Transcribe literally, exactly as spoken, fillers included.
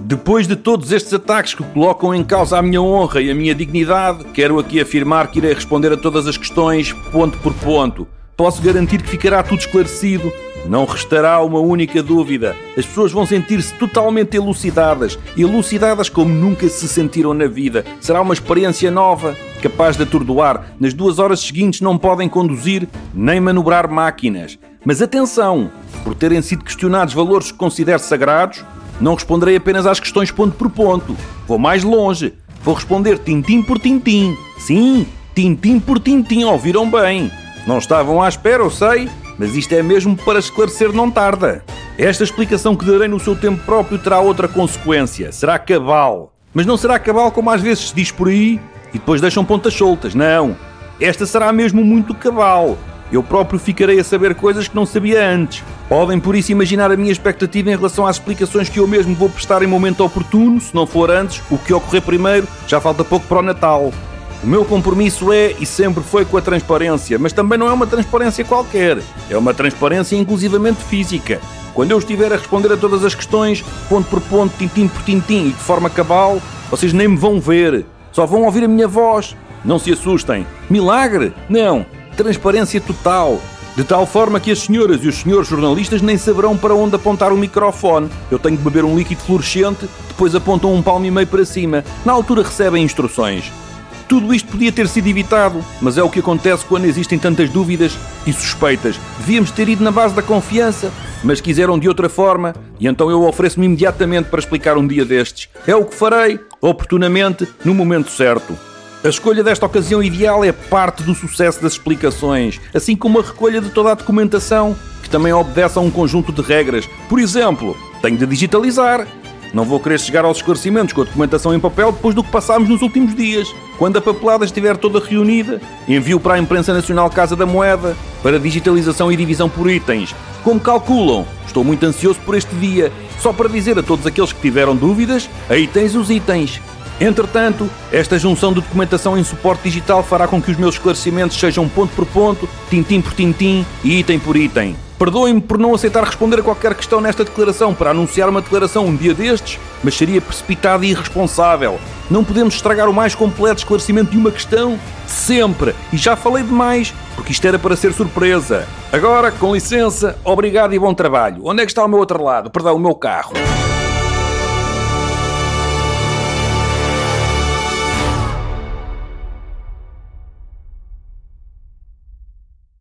Depois de todos estes ataques que colocam em causa a minha honra e a minha dignidade, quero aqui afirmar que irei responder a todas as questões, ponto por ponto. Posso garantir que ficará tudo esclarecido. Não restará uma única dúvida. As pessoas vão sentir-se totalmente elucidadas. Elucidadas como nunca se sentiram na vida. Será uma experiência nova, capaz de atordoar. Nas duas horas seguintes não podem conduzir nem manobrar máquinas. Mas atenção! Por terem sido questionados valores que considero sagrados, não responderei apenas às questões ponto por ponto. Vou mais longe. Vou responder tintim por tintim. Sim, tintim por tintim. Ouviram bem? Não estavam à espera, eu sei, mas isto é mesmo para esclarecer, não tarda. Esta explicação que darei no seu tempo próprio terá outra consequência. Será cabal. Mas não será cabal como às vezes se diz por aí e depois deixam pontas soltas. Não. Esta será mesmo muito cabal. Eu próprio ficarei a saber coisas que não sabia antes. Podem por isso imaginar a minha expectativa em relação às explicações que eu mesmo vou prestar em momento oportuno. Se não for antes, o que ocorrer primeiro, já falta pouco para o Natal. O meu compromisso é e sempre foi com a transparência, mas também não é uma transparência qualquer. É uma transparência inclusivamente física. Quando eu estiver a responder a todas as questões, ponto por ponto, tintim por tintim e de forma cabal, vocês nem me vão ver. Só vão ouvir a minha voz. Não se assustem. Milagre? Não. Transparência total. De tal forma que as senhoras e os senhores jornalistas nem saberão para onde apontar o microfone. Eu tenho de beber um líquido fluorescente, depois apontam um palmo e meio para cima. Na altura recebem instruções. Tudo isto podia ter sido evitado, mas é o que acontece quando existem tantas dúvidas e suspeitas. Devíamos ter ido na base da confiança, mas quiseram de outra forma, e então eu ofereço-me imediatamente para explicar um dia destes. É o que farei, oportunamente, no momento certo. A escolha desta ocasião ideal é parte do sucesso das explicações, assim como a recolha de toda a documentação, que também obedece a um conjunto de regras. Por exemplo, tenho de digitalizar. Não vou querer chegar aos esclarecimentos com a documentação em papel depois do que passámos nos últimos dias. Quando a papelada estiver toda reunida, envio para a Imprensa Nacional Casa da Moeda para digitalização e divisão por itens. Como calculam? Estou muito ansioso por este dia. Só para dizer a todos aqueles que tiveram dúvidas, aí tens os itens. Entretanto, esta junção de documentação em suporte digital fará com que os meus esclarecimentos sejam ponto por ponto, tintim por tintim e item por item. Perdoem-me por não aceitar responder a qualquer questão nesta declaração para anunciar uma declaração um dia destes, mas seria precipitado e irresponsável. Não podemos estragar o mais completo esclarecimento de uma questão sempre. E já falei demais, porque isto era para ser surpresa. Agora, com licença, obrigado e bom trabalho. Onde é que está o meu outro lado? Perdão, o meu carro.